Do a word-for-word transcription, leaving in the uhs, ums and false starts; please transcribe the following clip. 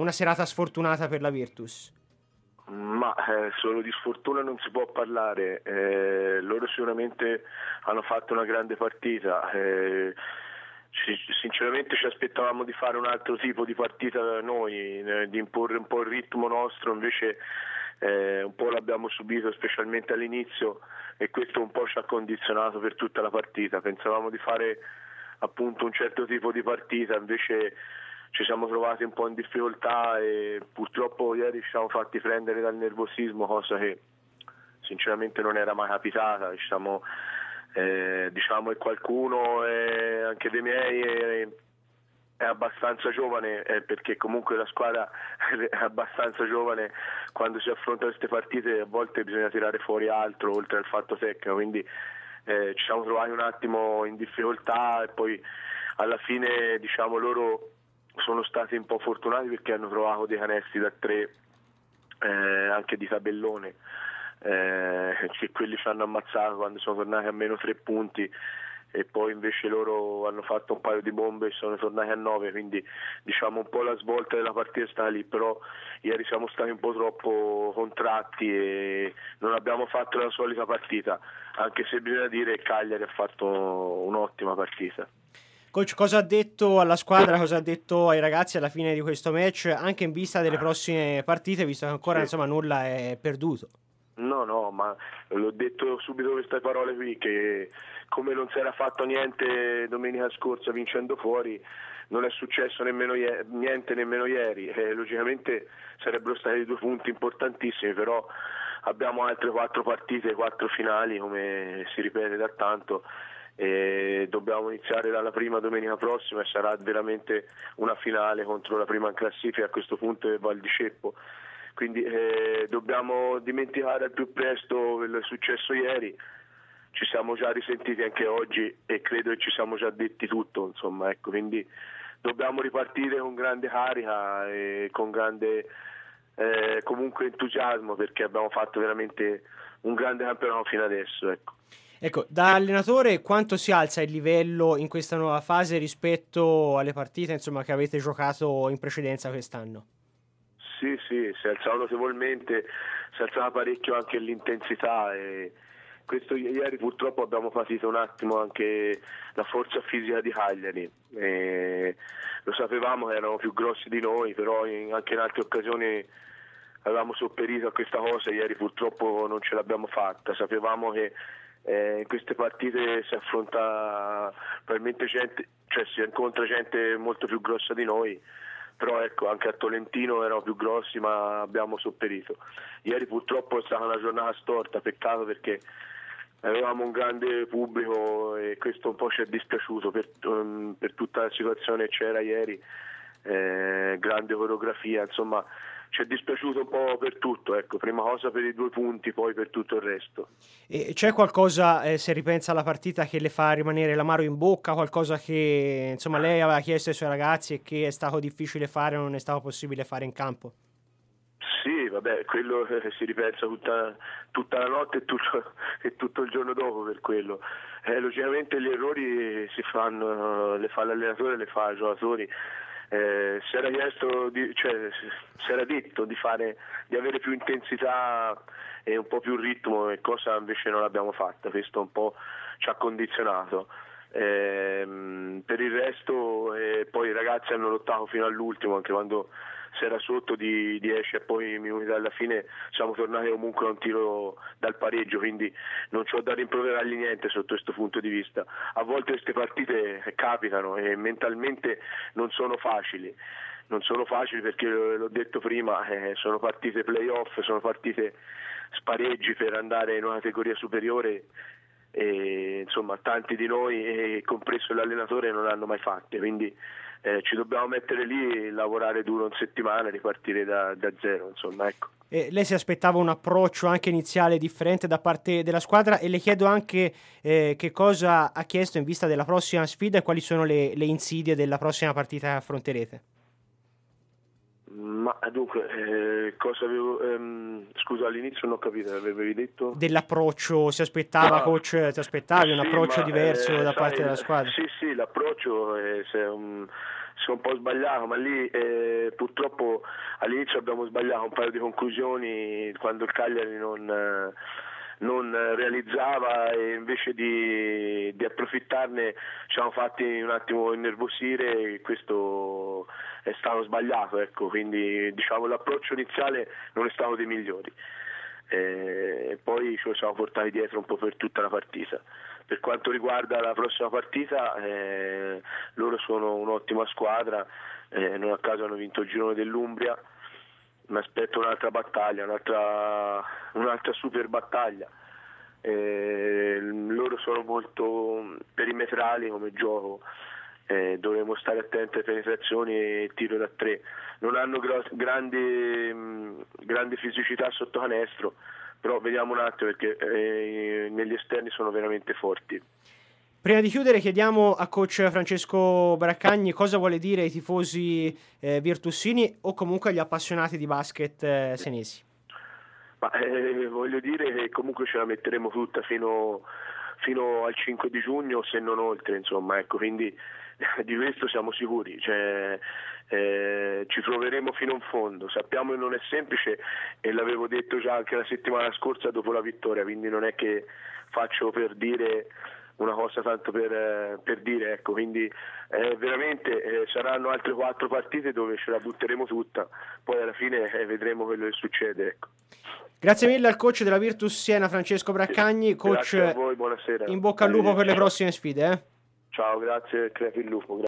una serata sfortunata per la Virtus? Ma eh, solo di sfortuna non si può parlare, eh, loro sicuramente hanno fatto una grande partita, eh, ci, sinceramente ci aspettavamo di fare un altro tipo di partita noi, eh, di imporre un po' il ritmo nostro, invece eh, un po' l'abbiamo subito specialmente all'inizio e questo un po' ci ha condizionato per tutta la partita. Pensavamo di fare appunto un certo tipo di partita, invece ci siamo trovati un po' in difficoltà e purtroppo ieri ci siamo fatti prendere dal nervosismo, cosa che sinceramente non era mai capitata. Diciamo, eh, diciamo che qualcuno, eh, anche dei miei, è, è abbastanza giovane, eh, perché comunque la squadra è abbastanza giovane. Quando si affrontano queste partite a volte bisogna tirare fuori altro oltre al fatto tecnico, quindi eh, ci siamo trovati un attimo in difficoltà e poi alla fine diciamo loro sono stati un po' fortunati perché hanno trovato dei canestri da tre, eh, anche di tabellone, eh, che quelli ci hanno ammazzato quando sono tornati a meno tre punti e poi invece loro hanno fatto un paio di bombe e sono tornati a nove, quindi diciamo un po' la svolta della partita sta lì, però ieri siamo stati un po' troppo contratti e non abbiamo fatto la solita partita, anche se bisogna dire che Cagliari ha fatto un'ottima partita. Coach, cosa ha detto alla squadra, cosa ha detto ai ragazzi alla fine di questo match, anche in vista delle prossime partite, visto che ancora sì. insomma nulla è perduto? No, no, ma l'ho detto subito queste parole qui, che come non si era fatto niente domenica scorsa vincendo fuori, non è successo nemmeno ieri, niente nemmeno ieri, eh, logicamente sarebbero stati due punti importantissimi, però abbiamo altre quattro partite, quattro finali, come si ripete da tanto, e dobbiamo iniziare dalla prima domenica prossima e sarà veramente una finale contro la prima in classifica, a questo punto è Val di Ceppo, quindi eh, dobbiamo dimenticare al più presto il successo ieri. Ci siamo già risentiti anche oggi e credo che ci siamo già detti tutto, insomma, ecco, quindi dobbiamo ripartire con grande carica e con grande eh, comunque entusiasmo, perché abbiamo fatto veramente un grande campionato fino adesso, ecco. Ecco, da allenatore quanto si alza il livello in questa nuova fase rispetto alle partite insomma che avete giocato in precedenza quest'anno? Sì, sì, si è alzato notevolmente, si è alzata parecchio anche l'intensità e questo ieri purtroppo abbiamo patito un attimo anche la forza fisica di Cagliari, e lo sapevamo che erano più grossi di noi, però in, anche in altre occasioni avevamo sopperito a questa cosa, ieri purtroppo non ce l'abbiamo fatta, sapevamo che Eh, in queste partite si affronta probabilmente gente, cioè si incontra gente molto più grossa di noi, però ecco anche a Tolentino erano più grossi ma abbiamo sopperito. Ieri purtroppo è stata una giornata storta, peccato perché avevamo un grande pubblico e questo un po' ci è dispiaciuto per, um, per tutta la situazione che c'era ieri, eh, grande coreografia, insomma ci è dispiaciuto un po' per tutto, ecco, prima cosa per i due punti, poi per tutto il resto. E c'è qualcosa, eh, se ripensa alla partita, che le fa rimanere l'amaro in bocca, qualcosa che insomma lei aveva chiesto ai suoi ragazzi e che è stato difficile fare o non è stato possibile fare in campo? Sì, vabbè, quello eh, si ripensa tutta, tutta la notte e tutto, e tutto il giorno dopo per quello. Eh, logicamente gli errori si fanno, le fa l'allenatore, le fa i giocatori. Eh, si era chiesto di, cioè si era detto di fare di avere più intensità e un po' più ritmo, e cosa invece non l'abbiamo fatta, questo un po' ci ha condizionato. Eh, per il resto eh, poi i ragazzi hanno lottato fino all'ultimo, anche quando si era sotto di dieci e poi minuti dalla fine siamo tornati comunque a un tiro dal pareggio, quindi non c'ho da rimproverargli niente sotto questo punto di vista. A volte queste partite capitano e mentalmente non sono facili, non sono facili perché l'ho detto prima, eh, sono partite playoff, sono partite spareggi per andare in una categoria superiore e insomma tanti di noi, e compreso l'allenatore, non l'hanno mai fatte, quindi eh, ci dobbiamo mettere lì, lavorare duro in settimana, ripartire da, da zero, insomma, ecco. E lei si aspettava un approccio anche iniziale differente da parte della squadra, e le chiedo anche eh, che cosa ha chiesto in vista della prossima sfida e quali sono le, le insidie della prossima partita che affronterete. Ma dunque, eh, cosa avevo ehm, scusa, all'inizio non ho capito, avevi detto? Dell'approccio, si aspettava, ah, coach, ti aspettavi un sì, approccio ma, diverso eh, da sai, parte della squadra? Sì, sì, l'approccio è, se un, sono un po' sbagliato, ma lì eh, purtroppo all'inizio abbiamo sbagliato un paio di conclusioni quando il Cagliari non, eh, non realizzava, e invece di, di approfittarne ci siamo fatti un attimo innervosire, e questo è stato sbagliato, ecco. Quindi diciamo l'approccio iniziale non è stato dei migliori, e eh, poi ce lo siamo portati dietro un po' per tutta la partita. Per quanto riguarda la prossima partita, eh, loro sono un'ottima squadra, eh, non a caso hanno vinto il girone dell'Umbria, mi aspetto un'altra battaglia, un'altra, un'altra super battaglia. Eh, loro sono molto perimetrali come gioco, eh, dovremo stare attenti alle penetrazioni e tiro da tre. Non hanno gra- grandi, mh, grande fisicità sotto canestro, però vediamo un attimo, perché eh, negli esterni sono veramente forti. Prima di chiudere chiediamo a coach Francesco Braccagni cosa vuole dire ai tifosi eh, virtussini o comunque agli appassionati di basket eh, senesi. Ma, eh, voglio dire che comunque ce la metteremo tutta fino, fino al cinque di giugno, se non oltre, insomma, ecco, quindi di questo siamo sicuri, cioè, eh, ci proveremo fino in fondo. Sappiamo che non è semplice, e l'avevo detto già anche la settimana scorsa dopo la vittoria, quindi non è che faccio per dire una cosa tanto per, per dire, ecco. Quindi eh, veramente eh, saranno altre quattro partite dove ce la butteremo tutta, poi alla fine eh, vedremo quello che succede, ecco. Grazie mille al coach della Virtus Siena Francesco Braccagni. Coach, grazie a voi, buonasera. in bocca al lupo per le prossime sfide, eh? Ciao, grazie, crepi il lupo.